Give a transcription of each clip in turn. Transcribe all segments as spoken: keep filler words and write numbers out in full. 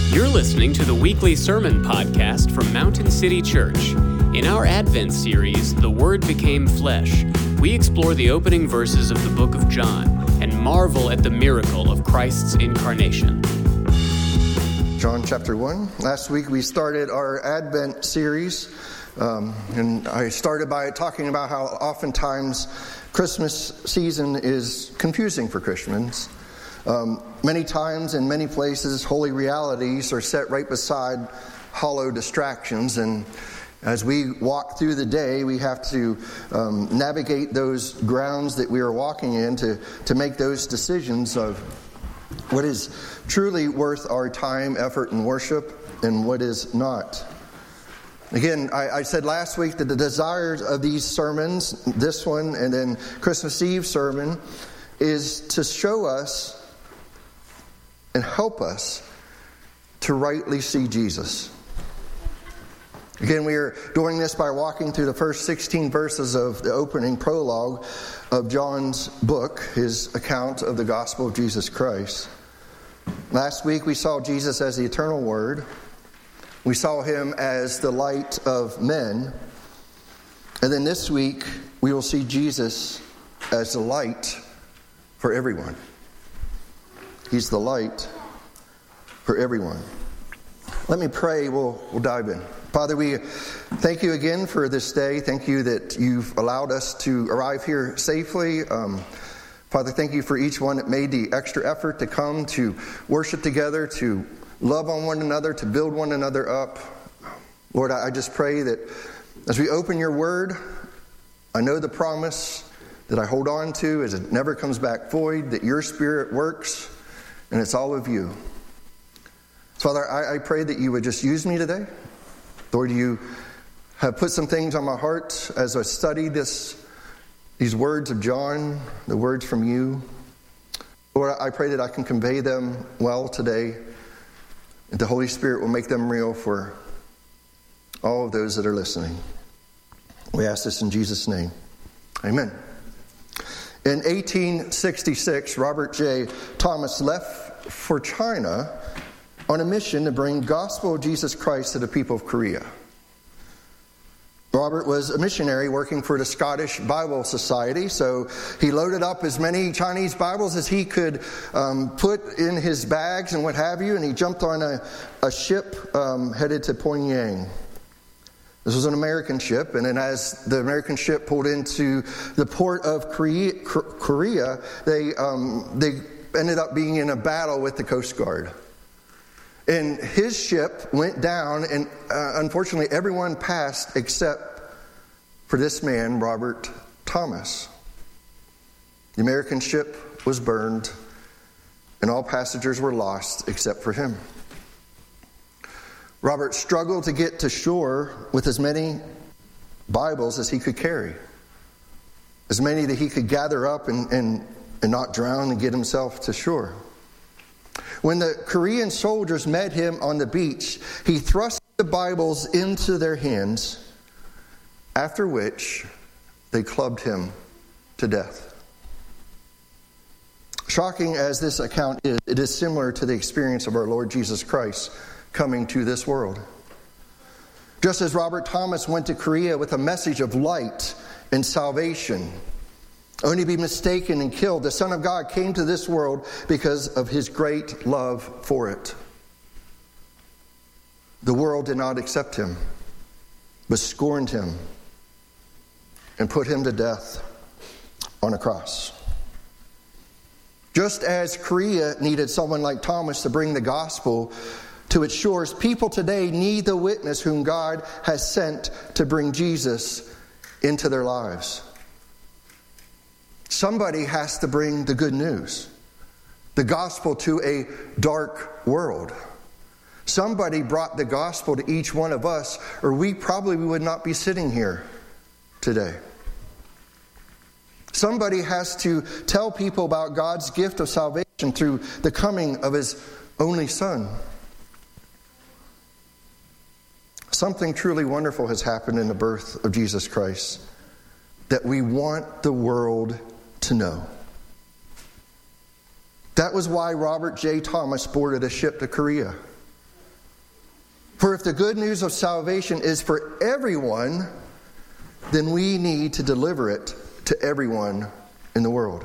You're listening to the weekly sermon podcast from Mountain City Church. In our Advent series, The Word Became Flesh, we explore the opening verses of the book of John and marvel at the miracle of Christ's incarnation. John chapter one. Last week we started our Advent series, um, and I started by talking about how oftentimes Christmas season is confusing for Christians. Um, many times in many places, holy realities are set right beside hollow distractions, and as we walk through the day, we have to um, navigate those grounds that we are walking in to, to make those decisions of what is truly worth our time, effort, and worship, and what is not. Again, I, I said last week that the desires of these sermons, this one and then Christmas Eve sermon, is to show us and help us to rightly see Jesus. Again, we are doing this by walking through the first sixteen verses of the opening prologue of John's book, his account of the gospel of Jesus Christ. Last week we saw Jesus as the eternal Word. We saw him as the light of men. And then this week we will see Jesus as the light for everyone. He's the light for everyone. Let me pray. We'll, we'll dive in. Father, we thank you again for this day. Thank you that you've allowed us to arrive here safely. Um, Father, thank you for each one that made the extra effort to come to worship together, to love on one another, to build one another up. Lord, I just pray that as we open your word, I know the promise that I hold on to is it never comes back void, that your Spirit works, and it's all of you. So, Father, I, I pray that you would just use me today. Lord, you have put some things on my heart as I study this, these words of John, the words from you. Lord, I pray that I can convey them well today, and the Holy Spirit will make them real for all of those that are listening. We ask this in Jesus' name. Amen. In eighteen sixty-six, Robert J. Thomas left for China on a mission to bring the gospel of Jesus Christ to the people of Korea. Robert was a missionary working for the Scottish Bible Society, so he loaded up as many Chinese Bibles as he could um, put in his bags and what have you, and he jumped on a, a ship um, headed to Pyongyang. This was an American ship, and then as the American ship pulled into the port of Korea, Korea they um, they ended up being in a battle with the Coast Guard. And his ship went down, and uh, unfortunately everyone passed except for this man, Robert Thomas. The American ship was burned, and all passengers were lost except for him. Robert struggled to get to shore with as many Bibles as he could carry, as many that he could gather up and, and, and not drown and get himself to shore. When the Korean soldiers met him on the beach, he thrust the Bibles into their hands, after which they clubbed him to death. Shocking as this account is, it is similar to the experience of our Lord Jesus Christ coming to this world. Just as Robert Thomas went to Korea with a message of light and salvation, only to be mistaken and killed, the Son of God came to this world because of his great love for it. The world did not accept him, but scorned him and put him to death on a cross. Just as Korea needed someone like Thomas to bring the gospel to its shores, people today need the witness whom God has sent to bring Jesus into their lives. Somebody has to bring the good news, the gospel to a dark world. Somebody brought the gospel to each one of us, or we probably would not be sitting here today. Somebody has to tell people about God's gift of salvation through the coming of his only Son. Something truly wonderful has happened in the birth of Jesus Christ that we want the world to know. That was why Robert J. Thomas boarded a ship to Korea. For if the good news of salvation is for everyone, then we need to deliver it to everyone in the world.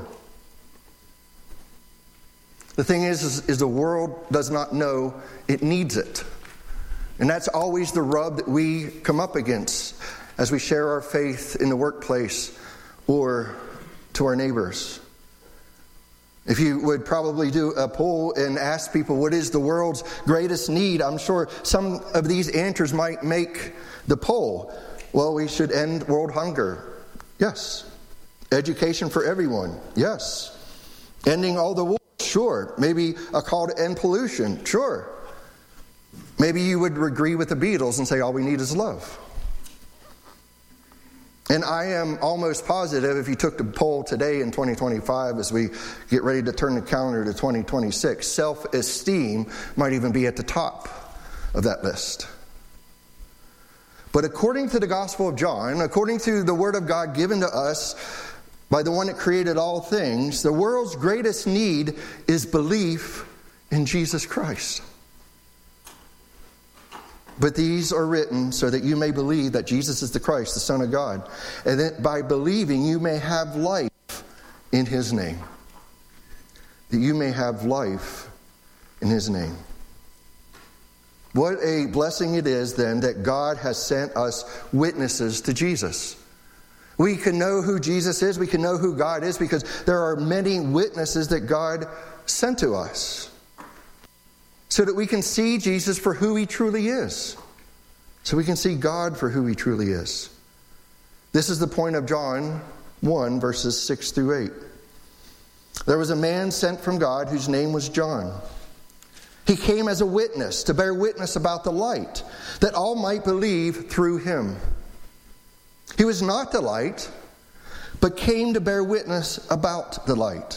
The thing is, is, is the world does not know it needs it. And that's always the rub that we come up against as we share our faith in the workplace or to our neighbors. If you would probably do a poll and ask people what is the world's greatest need, I'm sure some of these answers might make the poll. Well, we should end world hunger. Yes. Education for everyone. Yes. Ending all the wars. Sure. Maybe a call to end pollution. Sure. Maybe you would agree with the Beatles and say all we need is love. And I am almost positive if you took the poll today in twenty twenty-five as we get ready to turn the calendar to twenty twenty-six, self-esteem might even be at the top of that list. But according to the Gospel of John, according to the Word of God given to us by the one that created all things, the world's greatest need is belief in Jesus Christ. But these are written so that you may believe that Jesus is the Christ, the Son of God, and that by believing you may have life in His name. That you may have life in His name. What a blessing it is then that God has sent us witnesses to Jesus. We can know who Jesus is, we can know who God is, because there are many witnesses that God sent to us. So that we can see Jesus for who He truly is. So we can see God for who He truly is. This is the point of John one, verses six through eight. There was a man sent from God whose name was John. He came as a witness, to bear witness about the light, that all might believe through him. He was not the light, but came to bear witness about the light.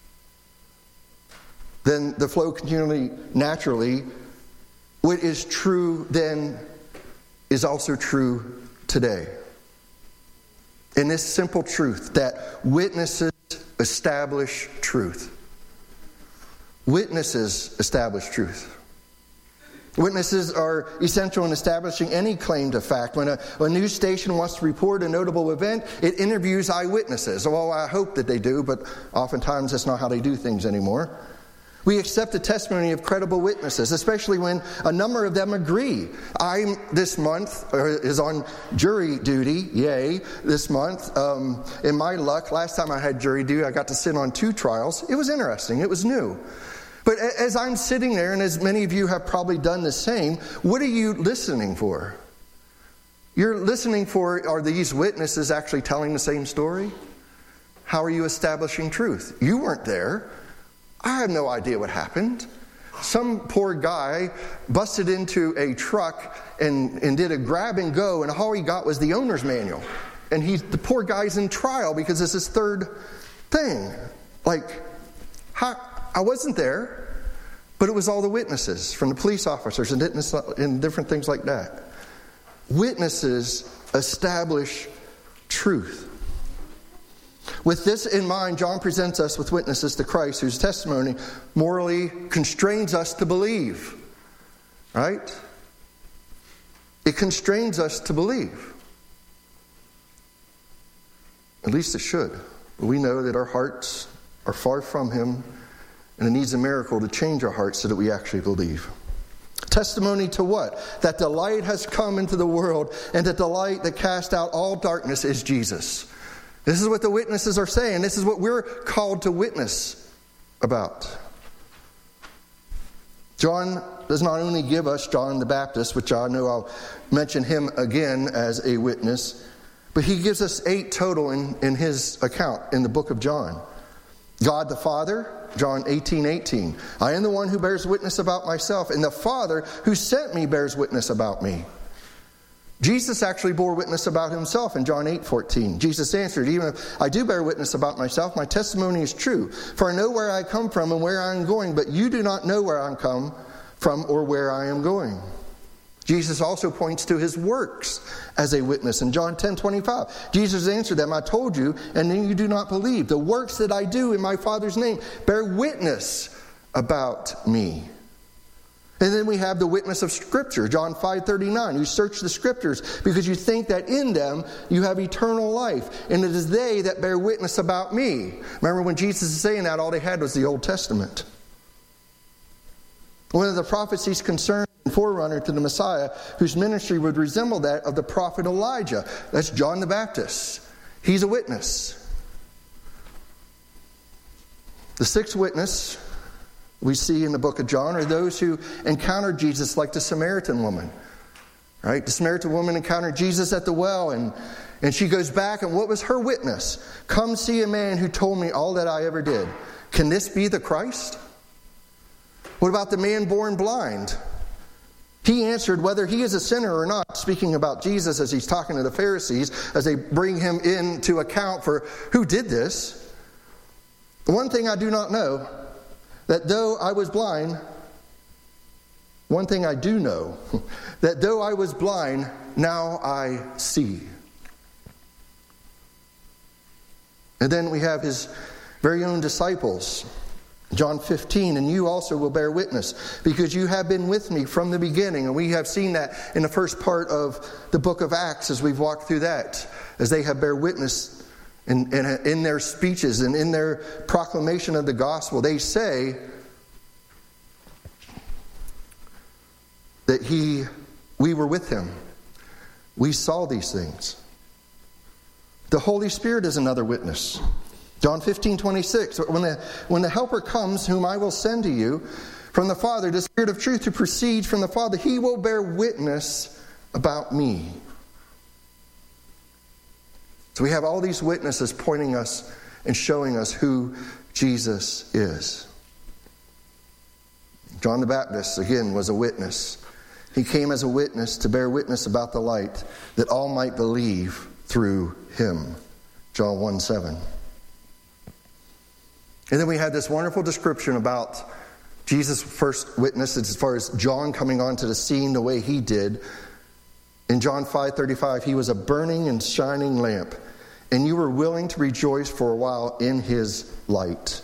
Then the flow continually, naturally, what is true then is also true today. In this simple truth that witnesses establish truth. Witnesses establish truth. Witnesses are essential in establishing any claim to fact. When a, a news station wants to report a notable event, it interviews eyewitnesses. Well, I hope that they do, but oftentimes that's not how they do things anymore. We accept the testimony of credible witnesses, especially when a number of them agree. I, this month, is on jury duty, yay, this month. Um, in my luck, last time I had jury duty, I got to sit on two trials. It was interesting. It was new. But as I'm sitting there, and as many of you have probably done the same, what are you listening for? You're listening for, are these witnesses actually telling the same story? How are you establishing truth? You weren't there. I have no idea what happened. Some poor guy busted into a truck and, and did a grab and go, and all he got was the owner's manual. And he, the poor guy's in trial because it's his third thing. Like, how, I wasn't there, but it was all the witnesses from the police officers and, and different things like that. Witnesses establish truth. With this in mind, John presents us with witnesses to Christ whose testimony morally constrains us to believe. Right? It constrains us to believe. At least it should. We know that our hearts are far from Him, and it needs a miracle to change our hearts so that we actually believe. Testimony to what? That the light has come into the world, and that the light that casts out all darkness is Jesus. This is what the witnesses are saying. This is what we're called to witness about. John does not only give us John the Baptist, which I know I'll mention him again as a witness, but he gives us eight total in, in his account in the book of John. God the Father, John eighteen eighteen. I am the one who bears witness about myself, and the Father who sent me bears witness about me. Jesus actually bore witness about himself in John eight fourteen. Jesus answered, even if I do bear witness about myself, my testimony is true. For I know where I come from and where I am going, but you do not know where I come from or where I am going. Jesus also points to his works as a witness in John ten twenty-five. Jesus answered them, I told you, and then you do not believe. The works that I do in my Father's name bear witness about me. And then we have the witness of Scripture, John five thirty-nine. You search the Scriptures because you think that in them you have eternal life. And it is they that bear witness about me. Remember when Jesus is saying that, all they had was the Old Testament. One of the prophets he's concerned, forerunner to the Messiah, whose ministry would resemble that of the prophet Elijah. That's John the Baptist. He's a witness. The sixth witness we see in the book of John are those who encountered Jesus, like the Samaritan woman. Right? The Samaritan woman encountered Jesus at the well, and, and she goes back, and what was her witness? Come see a man who told me all that I ever did. Can this be the Christ? What about the man born blind? He answered, whether he is a sinner or not, speaking about Jesus as he's talking to the Pharisees, as they bring him in to account for who did this. One thing I do not know, that though I was blind, one thing I do know, that though I was blind, now I see. And then we have his very own disciples. John fifteen, and you also will bear witness, because you have been with me from the beginning. And we have seen that in the first part of the book of Acts as we've walked through that, as they have bear witness in, in, in their speeches and in their proclamation of the gospel. They say that he, we were with him. We saw these things. The Holy Spirit is another witness. John fifteen twenty-six, when the, when the Helper comes, whom I will send to you from the Father, the Spirit of truth who proceeds from the Father, he will bear witness about me. So we have all these witnesses pointing us and showing us who Jesus is. John the Baptist, again, was a witness. He came as a witness to bear witness about the light, that all might believe through him. John one seven. And then we had this wonderful description about Jesus' first witness as far as John coming onto the scene the way he did. In John five thirty-five, he was a burning and shining lamp, and you were willing to rejoice for a while in his light.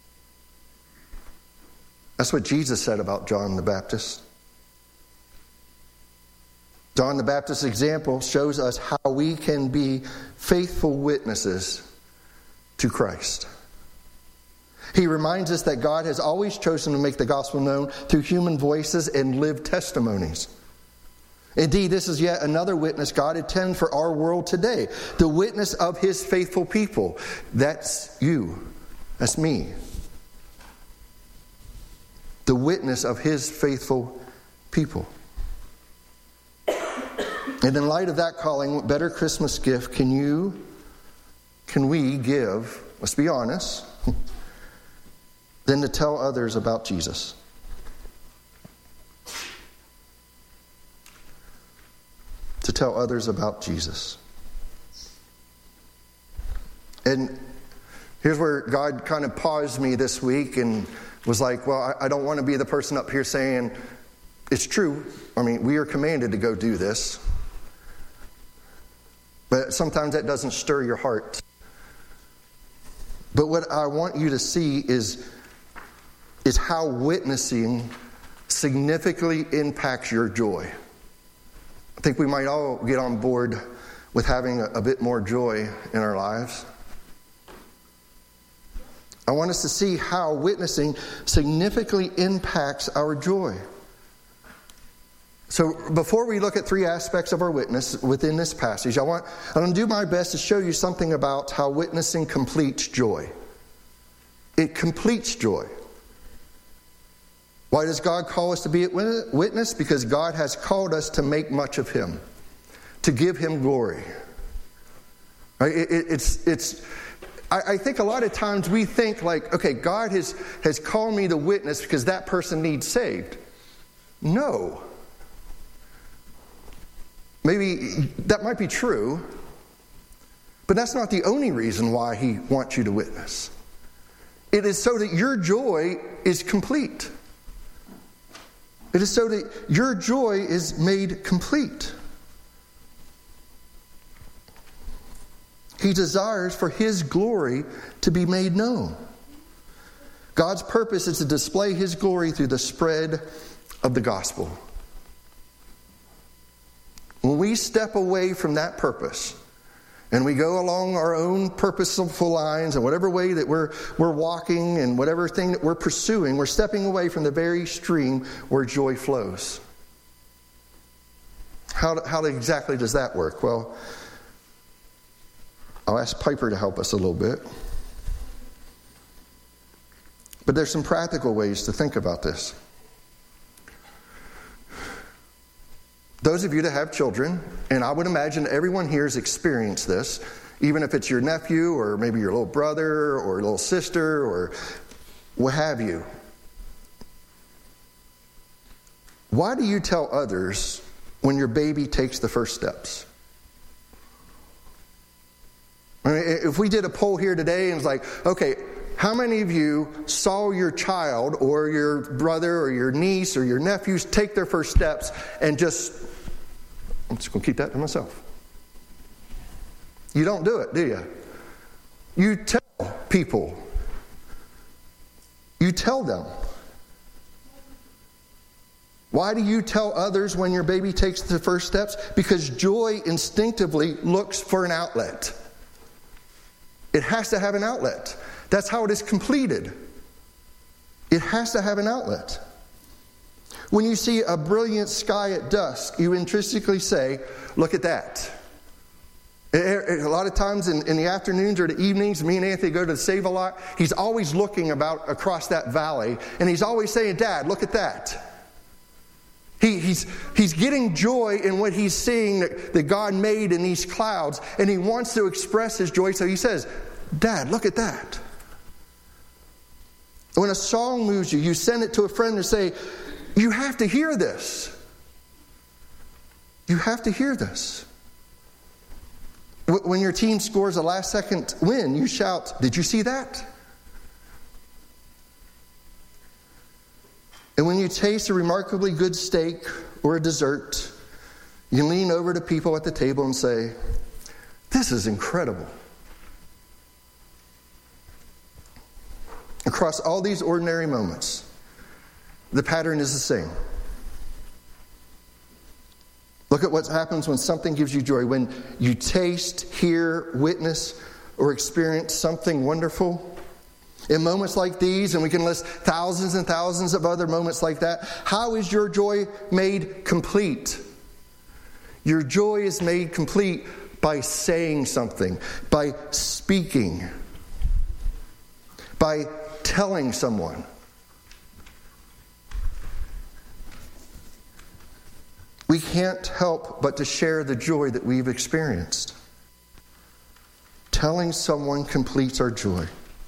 That's what Jesus said about John the Baptist. John the Baptist's example shows us how we can be faithful witnesses to Christ. He reminds us that God has always chosen to make the gospel known through human voices and lived testimonies. Indeed, this is yet another witness God intends for our world today. The witness of his faithful people. That's you. That's me. The witness of his faithful people. And in light of that calling, what better Christmas gift can you, can we give, let's be honest, than to tell others about Jesus? To tell others about Jesus. And here's where God kind of paused me this week and was like, well, I don't want to be the person up here saying, it's true. I mean, we are commanded to go do this. But sometimes that doesn't stir your heart. But what I want you to see is is how witnessing significantly impacts your joy. I think we might all get on board with having a, a bit more joy in our lives. I want us to see how witnessing significantly impacts our joy. So before we look at three aspects of our witness within this passage, I want, I'm going to do my best to show you something about how witnessing completes joy. It completes joy. Why does God call us to be a witness? Because God has called us to make much of him, to give him glory. Right? It, it, it's, it's, I, I think a lot of times we think like, okay, God has, has called me to witness because that person needs saved. No. Maybe that might be true, but that's not the only reason why he wants you to witness. It is so that your joy is complete. It is so that your joy is made complete. He desires for his glory to be made known. God's purpose is to display his glory through the spread of the gospel. When we step away from that purpose and we go along our own purposeful lines and whatever way that we're we're walking and whatever thing that we're pursuing, we're stepping away from the very stream where joy flows. How, how exactly does that work? Well, I'll ask Piper to help us a little bit. But there's some practical ways to think about this. Those of you that have children, and I would imagine everyone here has experienced this, even if it's your nephew or maybe your little brother or little sister or what have you. Why do you tell others when your baby takes the first steps? I mean, if we did a poll here today and it's like, okay, how many of you saw your child or your brother or your niece or your nephews take their first steps and just, I'm just going to keep that to myself. You don't do it, do you? You tell people. You tell them. Why do you tell others when your baby takes the first steps? Because joy instinctively looks for an outlet. It has to have an outlet. That's how it is completed. It has to have an outlet. When you see a brilliant sky at dusk, you intrinsically say, look at that. A lot of times in, in the afternoons or the evenings, me and Anthony go to the Save-A-Lot. He's always looking about across that valley, and he's always saying, Dad, look at that. He, he's, he's getting joy in what he's seeing that, that God made in these clouds, and he wants to express his joy, so he says, Dad, look at that. When a song moves you, you send it to a friend and say, you have to hear this. You have to hear this. When your team scores a last-second win, you shout, did you see that? And when you taste a remarkably good steak or a dessert, you lean over to people at the table and say, this is incredible. Across all these ordinary moments, the pattern is the same. Look at what happens when something gives you joy. When you taste, hear, witness, or experience something wonderful. In moments like these, and we can list thousands and thousands of other moments like that, how is your joy made complete? Your joy is made complete by saying something, by speaking, by telling someone. We can't help but to share the joy that we've experienced. Telling someone completes our joy.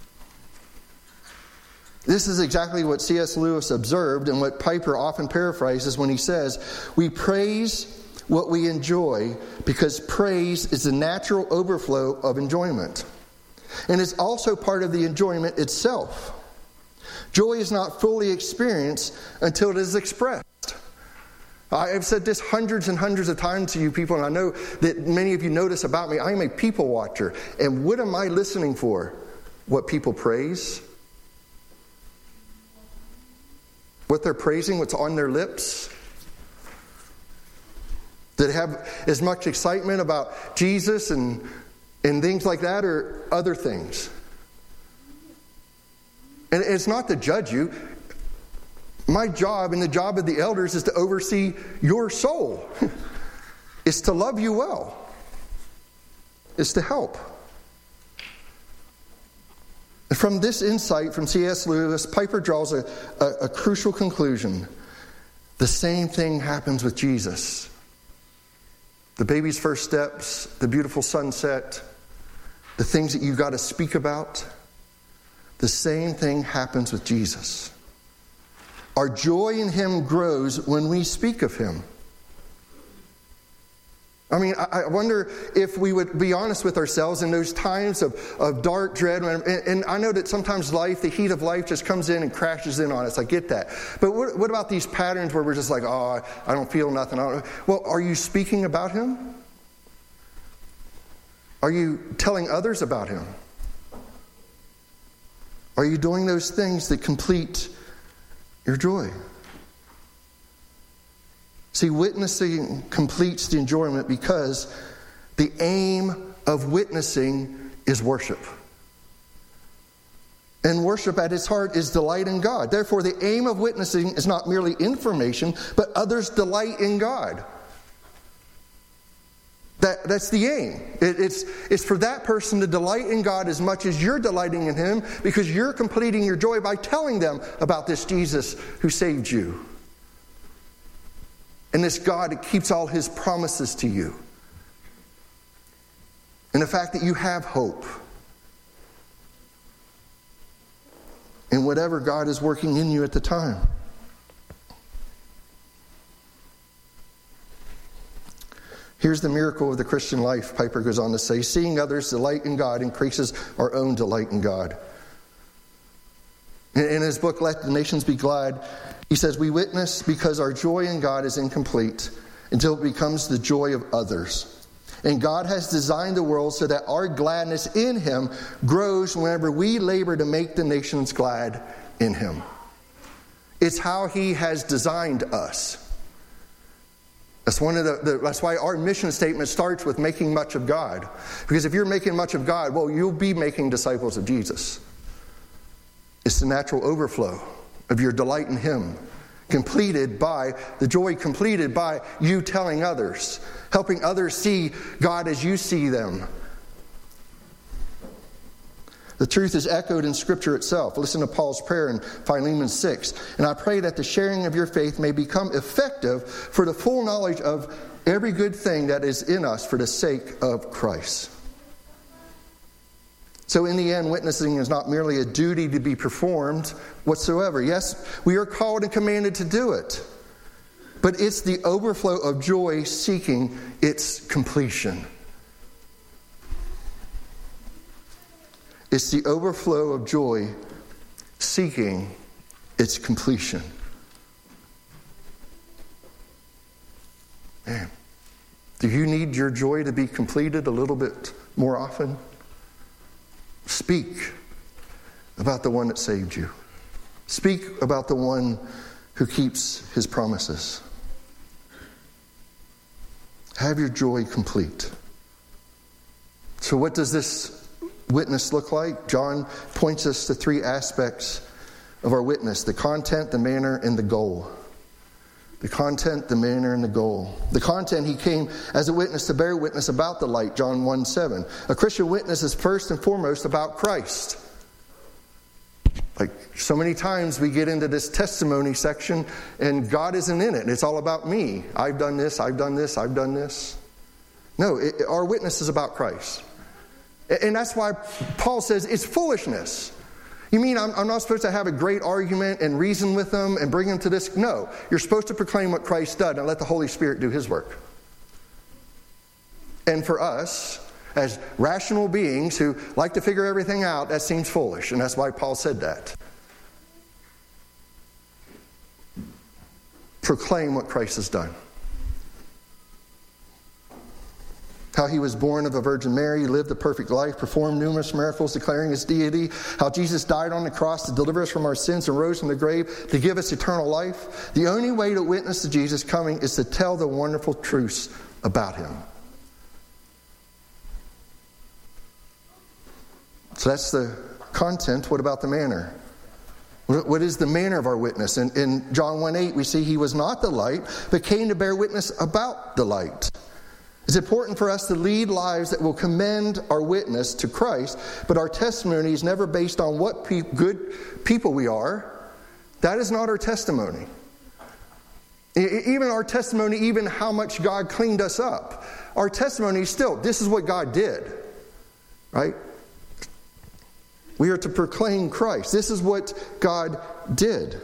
This is exactly what C S Lewis observed and what Piper often paraphrases when he says, we praise what we enjoy because praise is the natural overflow of enjoyment. And it's also part of the enjoyment itself. Joy is not fully experienced until it is expressed. I have said this hundreds and hundreds of times to you people, and I know that many of you know this about me. I am a people watcher. And what am I listening for? What people praise? What they're praising, what's on their lips? Did they have as much excitement about Jesus and, and things like that, or other things? And it's not to judge you. My job and the job of the elders is to oversee your soul. It's to love you well. It's to help. From this insight from C S Lewis, Piper draws a, a, a crucial conclusion. The same thing happens with Jesus. The baby's first steps, the beautiful sunset, the things that you've got to speak about, the same thing happens with Jesus. Our joy in Him grows when we speak of Him. I mean, I wonder if we would be honest with ourselves in those times of, of dark dread. And, and I know that sometimes life, the heat of life just comes in and crashes in on us. I get that. But what, what about these patterns where we're just like, oh, I don't feel nothing. I don't. Well, are you speaking about Him? Are you telling others about Him? Are you doing those things that complete your joy? See, witnessing completes the enjoyment because the aim of witnessing is worship. And worship at its heart is delight in God. Therefore, the aim of witnessing is not merely information, but others' delight in God. That, that's the aim. It, it's, it's for that person to delight in God as much as you're delighting in Him, because you're completing your joy by telling them about this Jesus who saved you. And this God that keeps all His promises to you. And the fact that you have hope in whatever God is working in you at the time. Here's the miracle of the Christian life, Piper goes on to say. Seeing others delight in God increases our own delight in God. In his book, Let the Nations Be Glad, he says, we witness because our joy in God is incomplete until it becomes the joy of others. And God has designed the world so that our gladness in Him grows whenever we labor to make the nations glad in Him. It's how He has designed us. That's one of the, the that's why our mission statement starts with making much of God. Because if you're making much of God, well, you'll be making disciples of Jesus. It's the natural overflow of your delight in Him, completed by the joy completed by you telling others, helping others see God as you see them. The truth is echoed in Scripture itself. Listen to Paul's prayer in Philemon six. And I pray that the sharing of your faith may become effective for the full knowledge of every good thing that is in us for the sake of Christ. So in the end, witnessing is not merely a duty to be performed whatsoever. Yes, we are called and commanded to do it. But it's the overflow of joy seeking its completion. It's the overflow of joy seeking its completion. Man, do you need your joy to be completed a little bit more often? Speak about the one that saved you. Speak about the one who keeps His promises. Have your joy complete. So what does this witness look like? John points us to three aspects of our witness: the content, the manner, and the goal. The content, the manner, and the goal. The content, he came as a witness to bear witness about the light, John one seven. A Christian witness is first and foremost about Christ. Like so many times we get into this testimony section and God isn't in it. It's all about me. I've done this, I've done this, I've done this. No, it, our witness is about Christ. And that's why Paul says it's foolishness. You mean I'm, I'm not supposed to have a great argument and reason with them and bring them to this? No, you're supposed to proclaim what Christ did and let the Holy Spirit do His work. And for us, as rational beings who like to figure everything out, that seems foolish. And that's why Paul said that. Proclaim what Christ has done. How He was born of a Virgin Mary, lived a perfect life, performed numerous miracles declaring His deity. How Jesus died on the cross to deliver us from our sins and rose from the grave to give us eternal life. The only way to witness to Jesus coming is to tell the wonderful truths about Him. So that's the content. What about the manner? What is the manner of our witness? In, in John one eight, we see He was not the light, but came to bear witness about the light. It's important for us to lead lives that will commend our witness to Christ, but our testimony is never based on what pe- good people we are. That is not our testimony. Even our testimony, even how much God cleaned us up. Our testimony is still, this is what God did. Right? We are to proclaim Christ. This is what God did.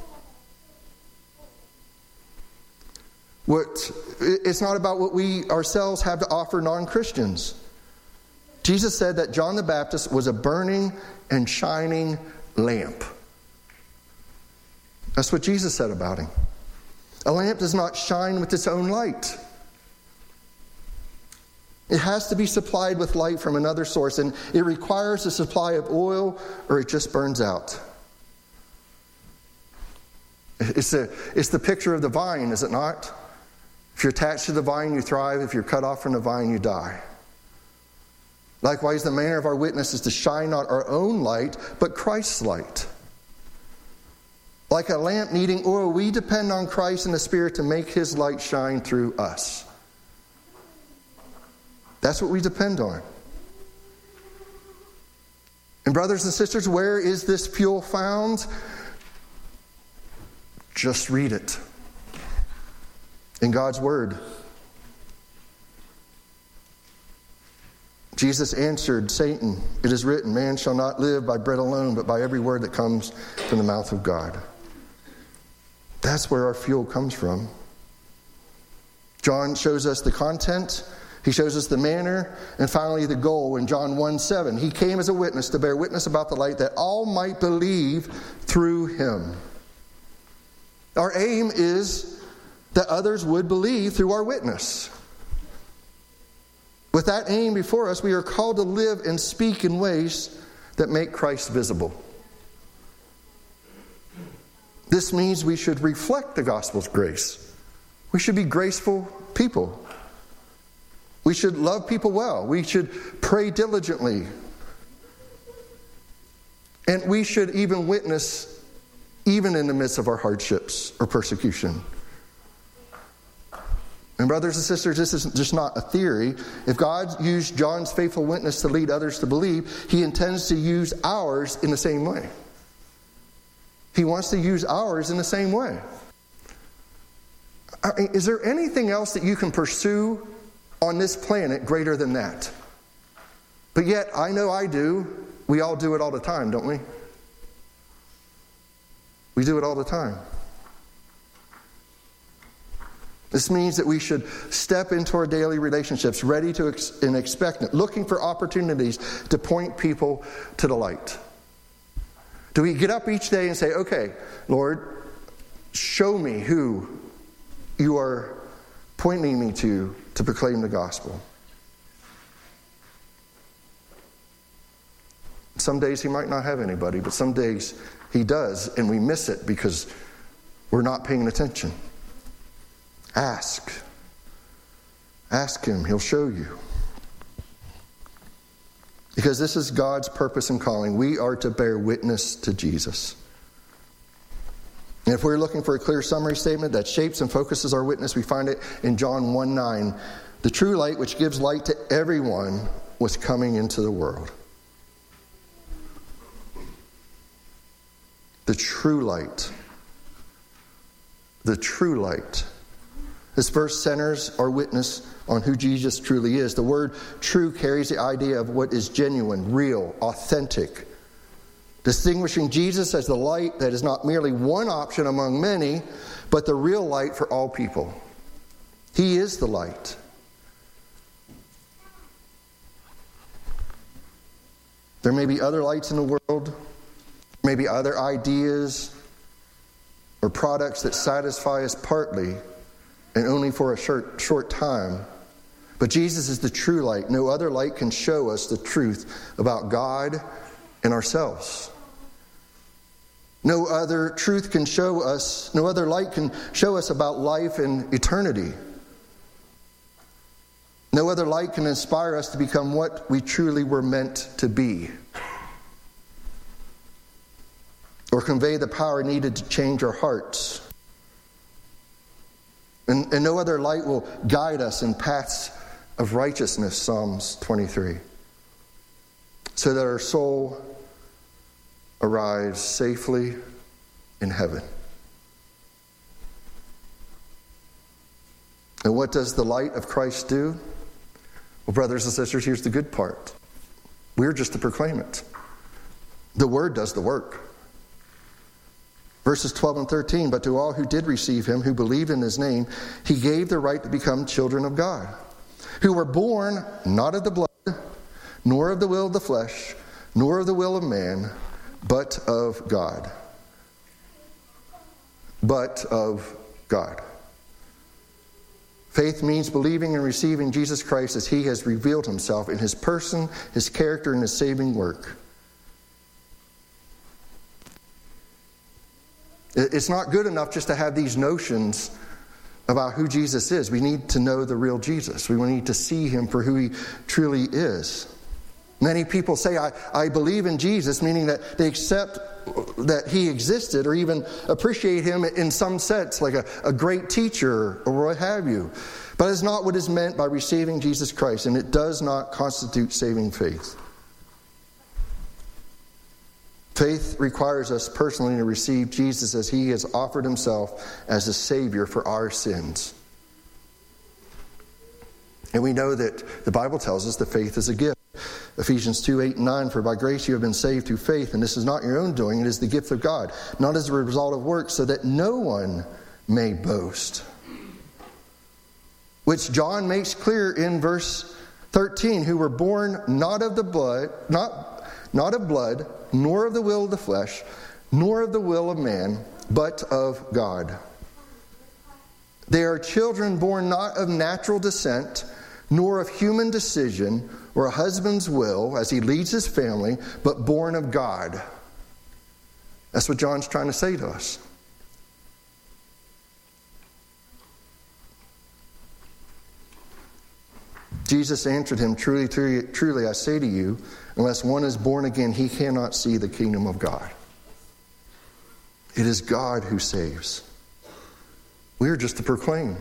What, it's not about what we ourselves have to offer non-Christians. Jesus said that John the Baptist was a burning and shining lamp. That's what Jesus said about him. A lamp does not shine with its own light. It has to be supplied with light from another source, and it requires a supply of oil or it just burns out. It's, a, it's the picture of the vine, is it not? If you're attached to the vine, you thrive. If you're cut off from the vine, you die. Likewise, the manner of our witness is to shine not our own light, but Christ's light. Like a lamp needing oil, we depend on Christ and the Spirit to make His light shine through us. That's what we depend on. And brothers and sisters, where is this fuel found? Just read it. In God's Word. Jesus answered Satan, "It is written, man shall not live by bread alone, but by every word that comes from the mouth of God." That's where our fuel comes from. John shows us the content. He shows us the manner, and finally the goal in John one seven. He came as a witness to bear witness about the light that all might believe through him. Our aim is that others would believe through our witness. With that aim before us, we are called to live and speak in ways that make Christ visible. This means we should reflect the gospel's grace. We should be graceful people. We should love people well. We should pray diligently. And we should even witness even in the midst of our hardships or persecution. And brothers and sisters, this is just not a theory. If God used John's faithful witness to lead others to believe, He intends to use ours in the same way. He wants to use ours in the same way. I mean, is there anything else that you can pursue on this planet greater than that? But yet, I know I do. We all do it all the time, don't we? We do it all the time. This means that we should step into our daily relationships ready to ex- and expectant, looking for opportunities to point people to the light. Do we get up each day and say, okay, Lord, show me who you are pointing me to to proclaim the gospel? Some days He might not have anybody, but some days He does, and we miss it because we're not paying attention. Ask. Ask Him. He'll show you. Because this is God's purpose and calling. We are to bear witness to Jesus. And if we're looking for a clear summary statement that shapes and focuses our witness, we find it in John one nine. The true light, which gives light to everyone, was coming into the world. The true light. The true light. This verse centers our witness on who Jesus truly is. The word true carries the idea of what is genuine, real, authentic. Distinguishing Jesus as the light that is not merely one option among many, but the real light for all people. He is the light. There may be other lights in the world, maybe other ideas or products that satisfy us partly and only for a short, short time. But Jesus is the true light. No other light can show us the truth about God and ourselves. No other truth can show us, no other light can show us about life and eternity. No other light can inspire us to become what we truly were meant to be, or convey the power needed to change our hearts. And, and no other light will guide us in paths of righteousness, Psalms twenty-three, so that our soul arrives safely in heaven. And what does the light of Christ do? Well, brothers and sisters, here's the good part. We're just to proclaim it. The Word does the work. Verses twelve and thirteen, but to all who did receive Him, who believed in His name, He gave the right to become children of God, who were born not of the blood, nor of the will of the flesh, nor of the will of man, but of God. But of God. Faith means believing and receiving Jesus Christ as He has revealed Himself in His person, His character, and His saving work. It's not good enough just to have these notions about who Jesus is. We need to know the real Jesus. We need to see him for who he truly is. Many people say, I, I believe in Jesus, meaning that they accept that he existed or even appreciate him in some sense, like a, a great teacher or what have you. But it's not what is meant by receiving Jesus Christ, and it does not constitute saving faith. Faith requires us personally to receive Jesus as he has offered himself as a Savior for our sins. And we know that the Bible tells us that faith is a gift. Ephesians two, eight, and nine, for by grace you have been saved through faith, and this is not your own doing, it is the gift of God, not as a result of works, so that no one may boast. Which John makes clear in verse thirteen, who were born not of the blood, not, not of blood, nor of the will of the flesh, nor of the will of man, but of God. They are children born not of natural descent, nor of human decision, or a husband's will as he leads his family, but born of God. That's what John's trying to say to us. Jesus answered him, truly, truly, truly, I say to you, unless one is born again, he cannot see the kingdom of God. It is God who saves. We are just to proclaim.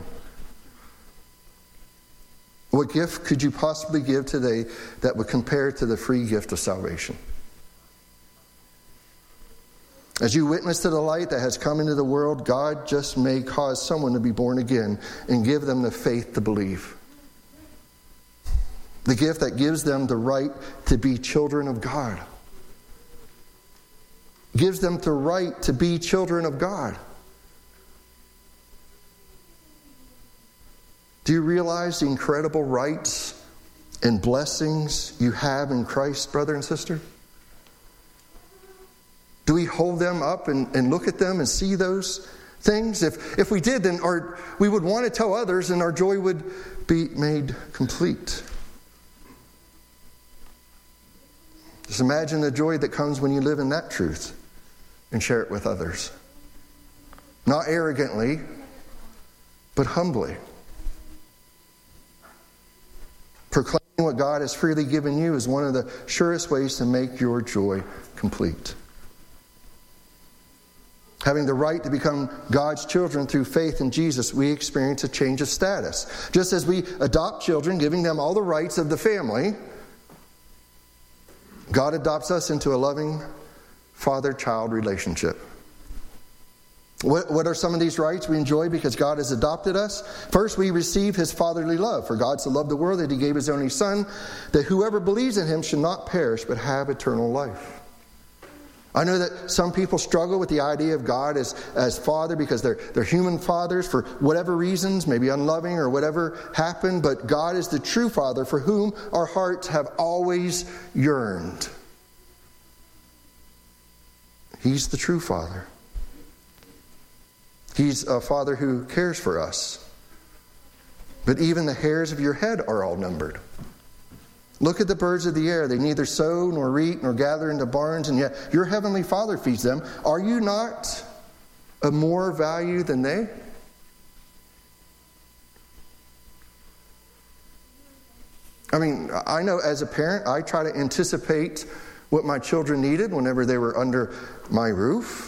What gift could you possibly give today that would compare to the free gift of salvation? As you witness to the light that has come into the world, God just may cause someone to be born again and give them the faith to believe. The gift that gives them the right to be children of God. Gives them the right to be children of God. Do you realize the incredible rights and blessings you have in Christ, brother and sister? Do we hold them up and, and look at them and see those things? If, if we did, then our, we would want to tell others and our joy would be made complete. Just imagine the joy that comes when you live in that truth and share it with others. Not arrogantly, but humbly. Proclaiming what God has freely given you is one of the surest ways to make your joy complete. Having the right to become God's children through faith in Jesus, we experience a change of status. Just as we adopt children, giving them all the rights of the family, God adopts us into a loving father-child relationship. What, what are some of these rights we enjoy because God has adopted us? First, we receive his fatherly love. For God so loved the world that he gave his only Son, that whoever believes in him should not perish but have eternal life. I know that some people struggle with the idea of God as, as Father because they're, they're human fathers for whatever reasons, maybe unloving or whatever happened, but God is the true Father for whom our hearts have always yearned. He's the true Father. He's a Father who cares for us. But even the hairs of your head are all numbered. Look at the birds of the air. They neither sow nor reap nor gather into barns, and yet your heavenly Father feeds them. Are you not of more value than they? I mean, I know as a parent, I try to anticipate what my children needed whenever they were under my roof.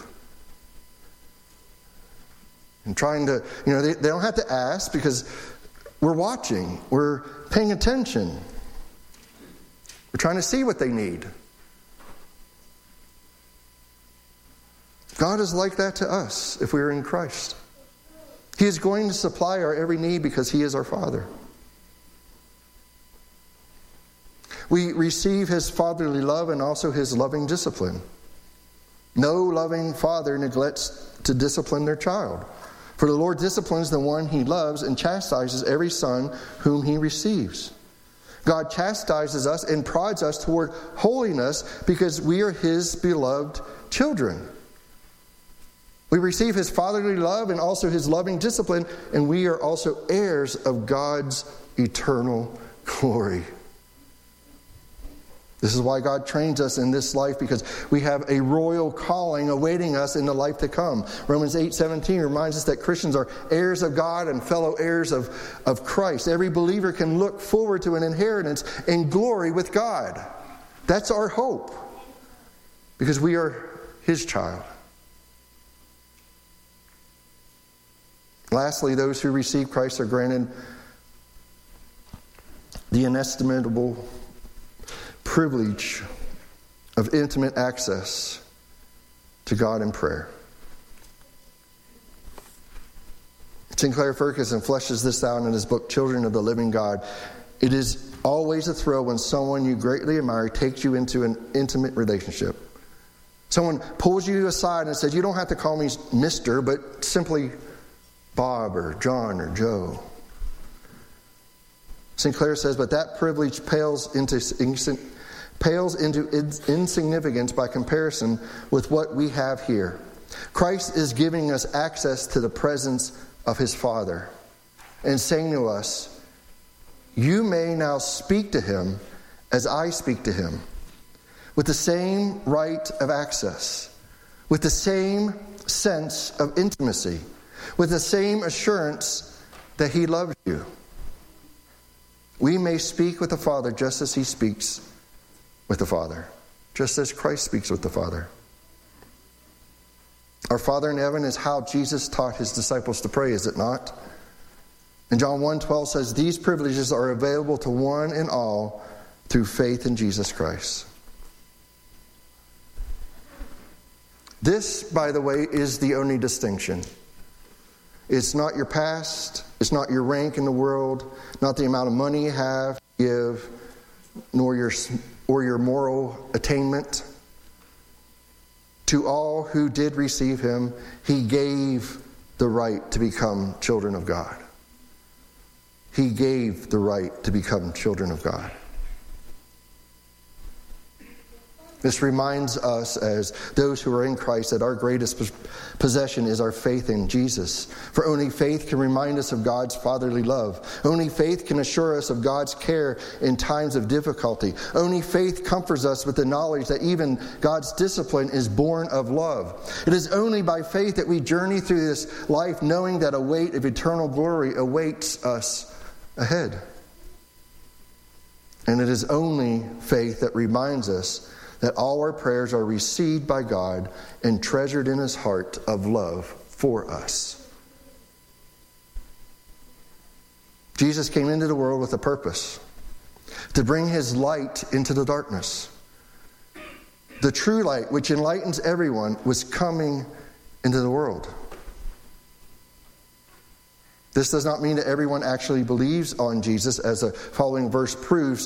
And trying to, you know, they, they don't have to ask because we're watching, we're paying attention. We're trying to see what they need. God is like that to us if we are in Christ. He is going to supply our every need because he is our Father. We receive his fatherly love and also his loving discipline. No loving father neglects to discipline their child. For the Lord disciplines the one he loves and chastises every son whom he receives. God chastises us and prods us toward holiness because we are his beloved children. We receive his fatherly love and also his loving discipline, and we are also heirs of God's eternal glory. This is why God trains us in this life, because we have a royal calling awaiting us in the life to come. Romans eight seventeen reminds us that Christians are heirs of God and fellow heirs of, of Christ. Every believer can look forward to an inheritance in glory with God. That's our hope, because we are His child. Lastly, those who receive Christ are granted the inestimable privilege of intimate access to God in prayer. Sinclair Ferguson fleshes this out in his book, Children of the Living God. It is always a thrill when someone you greatly admire takes you into an intimate relationship. Someone pulls you aside and says, you don't have to call me Mister, but simply Bob or John or Joe. Sinclair says, but that privilege pales into pales into insignificance by comparison with what we have here. Christ is giving us access to the presence of His Father and saying to us, you may now speak to Him as I speak to Him, with the same right of access, with the same sense of intimacy, with the same assurance that He loves you. We may speak with the Father just as He speaks with the Father, just as Christ speaks with the Father. Our Father in heaven is how Jesus taught His disciples to pray, is it not? And John one twelve says, these privileges are available to one and all through faith in Jesus Christ. This, by the way, is the only distinction. It's not your past, it's not your rank in the world, not the amount of money you have to give, nor your or your moral attainment. To all who did receive Him, He gave the right to become children of God. He gave the right to become children of God. This reminds us, as those who are in Christ, that our greatest possession is our faith in Jesus. For only faith can remind us of God's fatherly love. Only faith can assure us of God's care in times of difficulty. Only faith comforts us with the knowledge that even God's discipline is born of love. It is only by faith that we journey through this life knowing that a weight of eternal glory awaits us ahead. And it is only faith that reminds us that all our prayers are received by God and treasured in His heart of love for us. Jesus came into the world with a purpose: to bring His light into the darkness. The true light, which enlightens everyone, was coming into the world. This does not mean that everyone actually believes on Jesus, as the following verse proves,